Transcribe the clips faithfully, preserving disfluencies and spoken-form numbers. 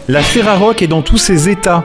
La Ferrarock est dans tous ses états.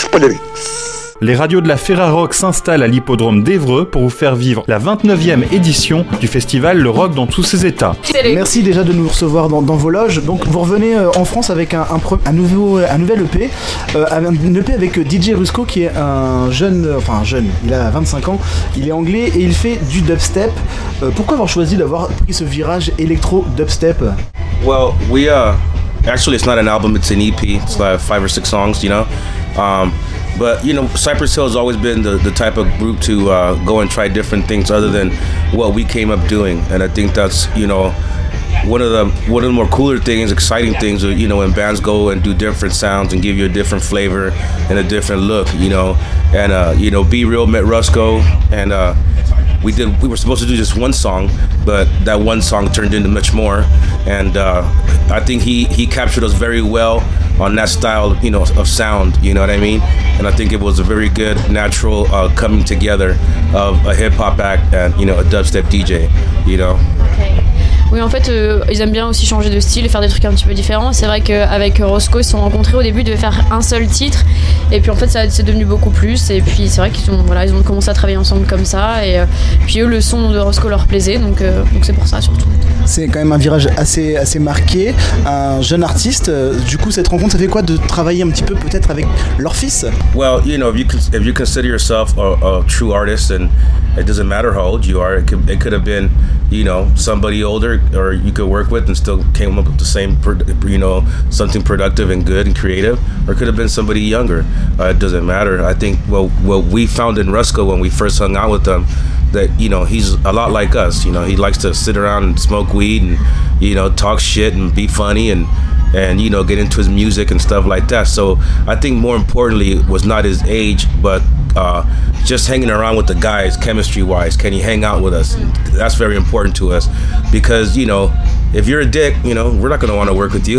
Les radios de la Ferrarock s'installent à l'hippodrome d'Évreux pour vous faire vivre la vingt-neuvième édition du festival Le Rock dans tous ses états. Merci déjà de nous recevoir dans, dans vos loges. Donc vous revenez euh, en France avec un, un, un, nouveau, un nouvel E P, euh, un E P avec D J Rusko qui est un jeune, euh, enfin un jeune, il a vingt-cinq ans, il est anglais et il fait du dubstep. Euh, pourquoi avoir choisi d'avoir pris ce virage électro-dubstep? Well, we uh, actually it's not an album, it's an E P. It's like five or six songs, you know. Um, But, you know, Cypress Hill has always been the, the type of group to uh, go and try different things other than what we came up doing. And I think that's, you know, one of the one of the more cooler things, exciting things, you know, when bands go and do different sounds and give you a different flavor and a different look, you know. And, uh, you know, Be Real met Rusko, and uh, we did. We were supposed to do just one song, but that one song turned into much more. And uh, I think he, he captured us very well on that style, you know, of sound, you know what I mean? And I think it was a very good, natural uh, coming together of a hip-hop act and, you know, a dubstep D J, you know? Okay. Oui, en fait, euh, ils aiment bien aussi changer de style et faire des trucs un petit peu différents. C'est vrai qu'avec Rusko, ils se sont rencontrés au début, ils devaient faire un seul titre. Et puis en fait, ça c'est devenu beaucoup plus. Et puis c'est vrai qu'ils ont, voilà, ils ont commencé à travailler ensemble comme ça. Et euh, puis eux, le son de Rusko leur plaisait. Donc, euh, donc c'est pour ça surtout. C'est quand même un virage assez, assez marqué. Un jeune artiste. Du coup, cette rencontre, ça fait quoi de travailler un petit peu peut-être avec leur fils? Well, you know, if you, if you consider yourself a, a true artist, and it doesn't matter how old you are, it could, it could have been, you know, somebody older or you could work with and still came up with the same, you know, something productive and good and creative, or it could have been somebody younger. Uh, it doesn't matter. I think what, what we found in Rusko when we first hung out with them, that, you know, he's a lot like us. You know, he likes to sit around and smoke weed and, you know, talk shit and be funny and, and, you know, get into his music and stuff like that. So I think more importantly it was not his age, but uh, just hanging around with the guys, chemistry-wise. Can he hang out with us? That's very important to us because, you know, if you're a dick, you know, we're not going to want to work with you.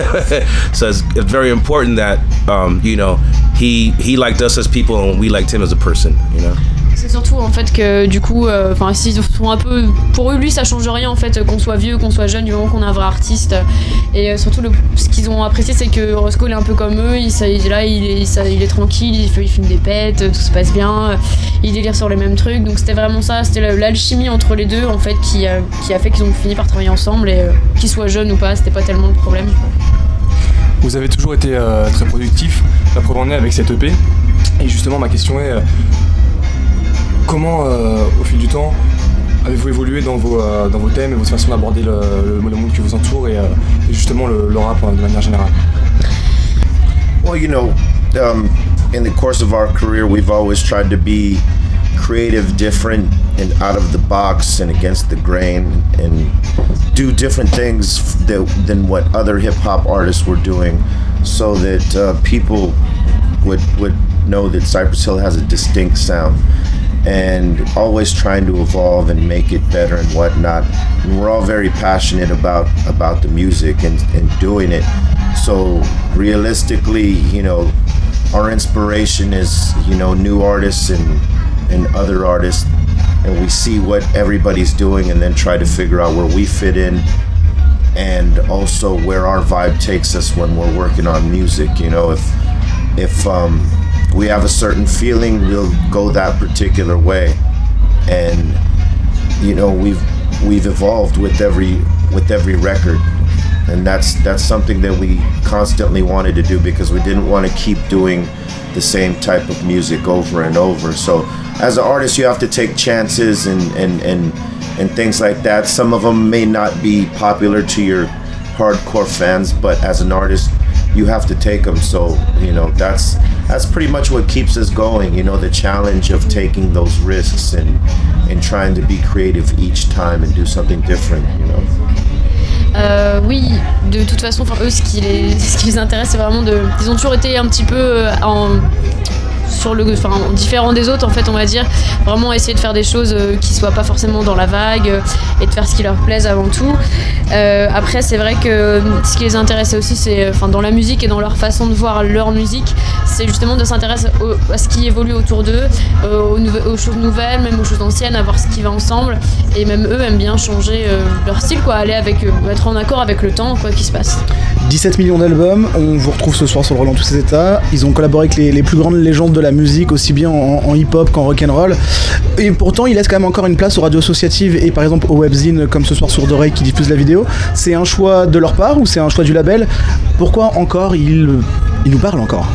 So it's, it's very important that, um, you know, he he liked us as people and we liked him as a person, you know. C'est surtout en fait que du coup, enfin euh, s'ils sont un peu, pour eux lui ça change rien en fait qu'on soit vieux, qu'on soit jeune, du moment qu'on a un vrai artiste. Et euh, surtout le, ce qu'ils ont apprécié c'est que Rusko il est un peu comme eux, il, il est là, il est, ça, il est tranquille, il, il fume des pètes, tout se passe bien, il délire sur les mêmes trucs. Donc c'était vraiment ça, c'était l'alchimie entre les deux en fait qui, euh, qui a fait qu'ils ont fini par travailler ensemble et euh, qu'ils soient jeunes ou pas, c'était pas tellement le problème. Vous avez toujours été euh, très productif, la preuve en est avec cette E P. Et justement ma question est euh, comment, euh, au fil du temps, avez-vous évolué dans vos, euh, dans vos thèmes et votre façon d'aborder le, le, le monde qui vous entoure et, euh, et justement le, le rap de manière générale? Well, you know, um, in the course of our career, we've always tried to be creative, different, and out of the box and against the grain, and do different things that, than what other hip-hop artists were doing, so that uh, people would would know that Cypress Hill has a distinct sound. And always trying to evolve and make it better and whatnot. And we're all very passionate about about the music and, and doing it. So realistically, you know, our inspiration is, you know, new artists and and other artists, and we see what everybody's doing and then try to figure out where we fit in, and also where our vibe takes us when we're working on music. You know, if if um we have a certain feeling, we'll go that particular way, and you know we've we've evolved with every with every record, and that's that's something that we constantly wanted to do because we didn't want to keep doing the same type of music over and over. So as an artist, you have to take chances and and and and things like that. Some of them may not be popular to your hardcore fans, but as an artist, you have to take them. So, you know, that's that's pretty much what keeps us going, you know, the challenge of taking those risks and and trying to be creative each time and do something different, you know. Euh, oui, de toute façon, eux, ce qui les, ce qui les intéresse, c'est vraiment de. Ils ont toujours été un petit peu en. sur le, enfin différent des autres en fait on va dire, vraiment essayer de faire des choses euh, qui soient pas forcément dans la vague euh, et de faire ce qui leur plaise avant tout. Euh, après c'est vrai que ce qui les intéressait aussi c'est, enfin dans la musique et dans leur façon de voir leur musique, c'est justement de s'intéresser au, à ce qui évolue autour d'eux, euh, aux, nouve- aux choses nouvelles, même aux choses anciennes, à voir ce qui va ensemble, et même eux aiment bien changer euh, leur style quoi, aller avec, euh, être en accord avec le temps quoi qui se passe. dix-sept millions d'albums, on vous retrouve ce soir sur le Rock dans tous ses états. Ils ont collaboré avec les, les plus grandes légendes de la musique, aussi bien en, en hip-hop qu'en rock'n'roll. Et pourtant, ils laissent quand même encore une place aux radios associatives et par exemple aux webzines comme ce soir Sourd d'Oreille qui diffuse la vidéo. C'est un choix de leur part ou c'est un choix du label? Pourquoi encore ils, ils nous parlent encore?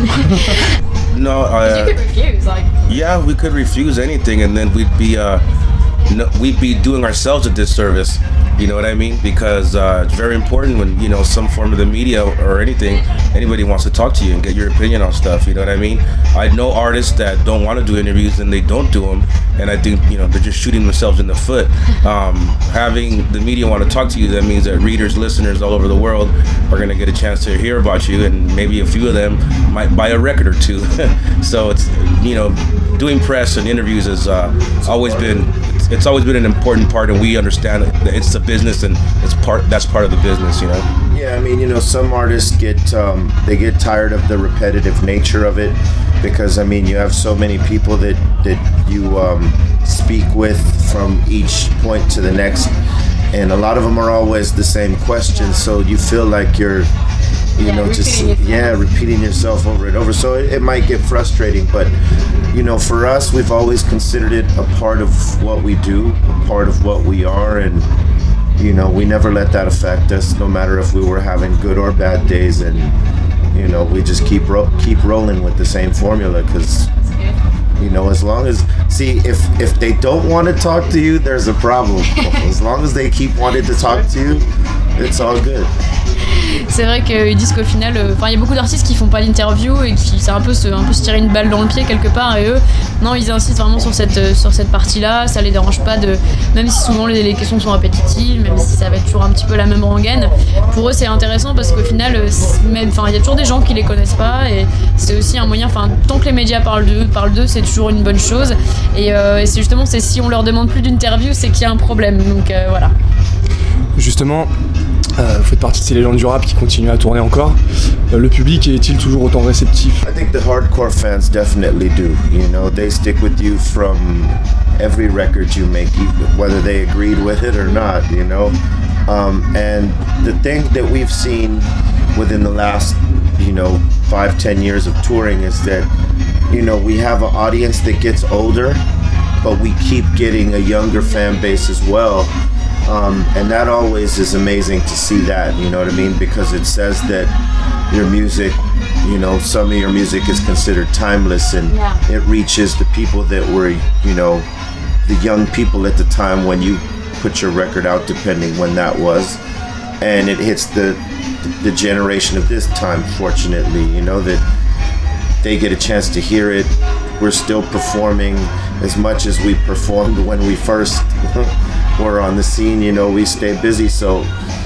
No, uh, You could refuse, like. yeah, we could refuse anything, and then we'd be uh, no, we'd be doing ourselves a disservice. You know what I mean? Because uh, it's very important when, you know, some form of the media or anything, anybody wants to talk to you and get your opinion on stuff. You know what I mean? I know artists that don't want to do interviews and they don't do them, and I think, you know, they're just shooting themselves in the foot. Um, having the media want to talk to you, that means that readers, listeners all over the world are going to get a chance to hear about you, and maybe a few of them might buy a record or two. So it's, you know, doing press and interviews has uh, always been, it's, it's always been an important part, and we understand that it's a business, and it's part, that's part of the business, you know? Yeah, I mean, you know, some artists get, um, they get tired of the repetitive nature of it because, I mean, you have so many people that, that you um, speak with from each point to the next, and a lot of them are always the same questions, so you feel like you're, you Yeah, know, just, repeating yourself. yeah, repeating yourself over and over. So it, it might get frustrating, but, you know, for us, we've always considered it a part of what we do, a part of what we are, and, you know, we never let that affect us, no matter if we were having good or bad days, and, you know, we just keep ro- keep rolling with the same formula, because, you know, as long as, see, if if they don't want to talk to you, there's a problem. As long as they keep wanting to talk to you, it's all good. C'est vrai qu'ils disent qu'au final, enfin euh, il y a beaucoup d'artistes qui font pas d'interview et qui c'est un peu se, un peu se tirer une balle dans le pied quelque part, et eux non, ils insistent vraiment sur cette sur cette partie-là. Ça les dérange pas de, même si souvent les, les questions sont répétitives, même si ça va être toujours un petit peu la même rengaine. Pour eux c'est intéressant parce qu'au final, même, enfin il y a toujours des gens qui les connaissent pas, et c'est aussi un moyen, enfin tant que les médias parlent d'eux, parlent d'eux, c'est toujours une bonne chose. Et, euh, et c'est justement, c'est si on leur demande plus d'interview, c'est qu'il y a un problème. Donc euh, voilà. Justement, euh, vous faites partie de ces légendes du rap qui continuent à tourner encore. Euh, le public est-il toujours autant réceptif? I think the hardcore fans definitely do. You know, they stick with you from every record you make, whether they agreed with it or not, you know. Um, and the thing that we've seen within the last, you know, five, ten years of touring is that, you know, we have an audience that gets older, but we keep getting a younger fan base as well. Um, and that always is amazing to see that, you know what I mean? Because it says that your music, you know, some of your music is considered timeless, and Yeah. it reaches the people that were, you know, the young people at the time when you put your record out, depending when that was. And it hits the, the generation of this time, fortunately, you know, that they get a chance to hear it. We're still performing as much as we performed when we first were on the scene, you know, we stay busy. So,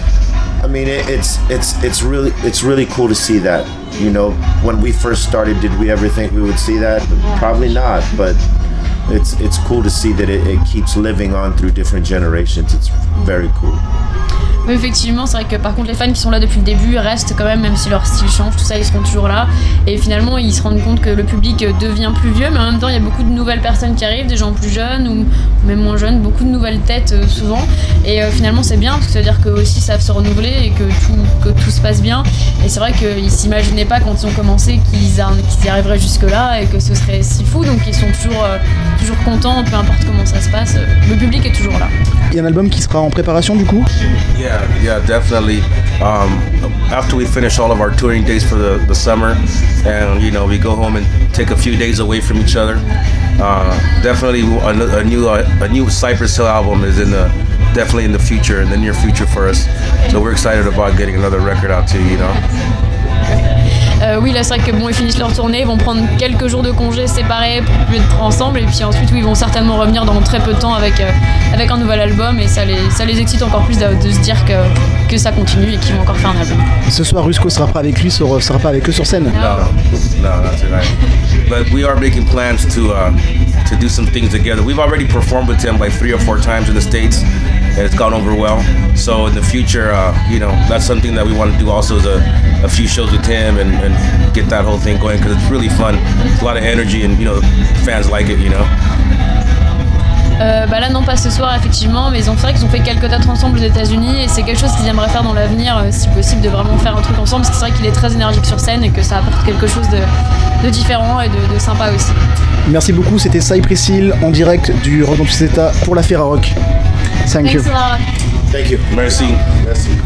I mean, it, it's it's it's really it's really cool to see that. You know, when we first started, did we ever think we would see that? Probably not, but it's it's cool to see that it, it keeps living on through different generations. It's very cool. Oui, effectivement, c'est vrai que par contre les fans qui sont là depuis le début restent quand même, même si leur style change, tout ça, ils seront toujours là. Et finalement, ils se rendent compte que le public devient plus vieux, mais en même temps, il y a beaucoup de nouvelles personnes qui arrivent, des gens plus jeunes ou même moins jeunes, beaucoup de nouvelles têtes euh, souvent. Et euh, finalement, c'est bien parce que ça veut dire qu'eux aussi savent se renouveler et que tout, que tout se passe bien. Et c'est vrai qu'ils s'imaginaient pas quand ils ont commencé qu'ils, a, qu'ils y arriveraient jusque-là et que ce serait si fou. Donc ils sont toujours, euh, toujours contents, peu importe comment ça se passe. Le public est toujours là. Il y a un album qui sera en préparation du coup? Yeah, yeah, definitely. Um, after we finish all of our touring dates for the, the summer, and you know, we go home and take a few days away from each other. Uh, definitely, a, a new uh, a new Cypress Hill album is in the definitely in the future, in the near future for us. So we're excited about getting another record out too. You know. Euh, Euh, oui, là c'est vrai que bon, ils finissent leur tournée, ils vont prendre quelques jours de congé séparés pour plus être ensemble, et puis ensuite oui, ils vont certainement revenir dans très peu de temps avec, euh, avec un nouvel album, et ça les, ça les excite encore plus de, de se dire que, que ça continue et qu'ils vont encore faire un album. Ce soir, Rusko sera pas avec lui, sera, sera pas avec eux sur scène. No, no, not tonight. But we are making plans to uh, to do some things together. We've already performed with him like three or four times in the States, and it's gone over well. So in the future, uh, you know, that's something that we want to do also is a, a few shows with him and, and get that whole thing going because it's really fun. It's a lot of energy and, you know, fans like it, you know. Euh, bah là non pas ce soir effectivement, mais ils ont fait qu'ils ont fait quelques dates ensemble aux États-Unis et c'est quelque chose qu'ils aimeraient faire dans l'avenir, euh, si possible de vraiment faire un truc ensemble, parce que c'est vrai qu'il est très énergique sur scène et que ça apporte quelque chose de, de différent et de, de sympa aussi. Merci beaucoup, c'était Cypress Hill en direct du Rock dans tous ses états pour la Ferrarock. Thank you. Thanks a lot. Thank you. Merci. Merci.